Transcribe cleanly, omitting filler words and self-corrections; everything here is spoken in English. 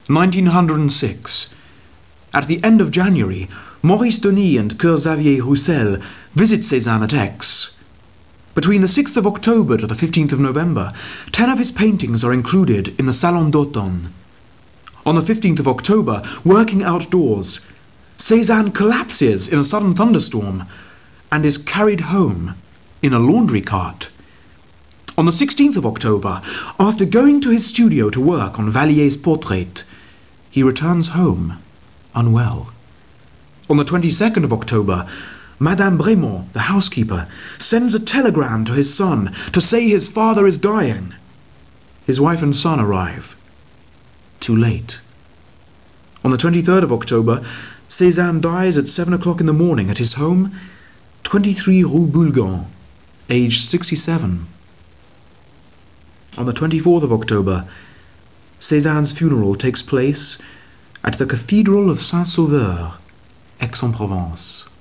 1906. At the end of January, Maurice Denis and Coeur Xavier Roussel visit Cézanne at Aix. Between the 6th of October to the 15th of November, 10 of his paintings are included in the Salon d'Automne. On the 15th of October, working outdoors, Cézanne collapses in a sudden thunderstorm and is carried home in a laundry cart. On the 16th of October, after going to his studio to work on Vallier's portrait, he returns home unwell. On the 22nd of October, Madame Brémond, the housekeeper, sends a telegram to his son to say his father is dying. His wife and son arrive. Too late. On the 23rd of October, Cézanne dies at 7 o'clock in the morning at his home, 23 Rue Boulgon, aged 67. On the 24th of October, Cézanne's funeral takes place at the Cathedral of Saint-Sauveur, Aix-en-Provence.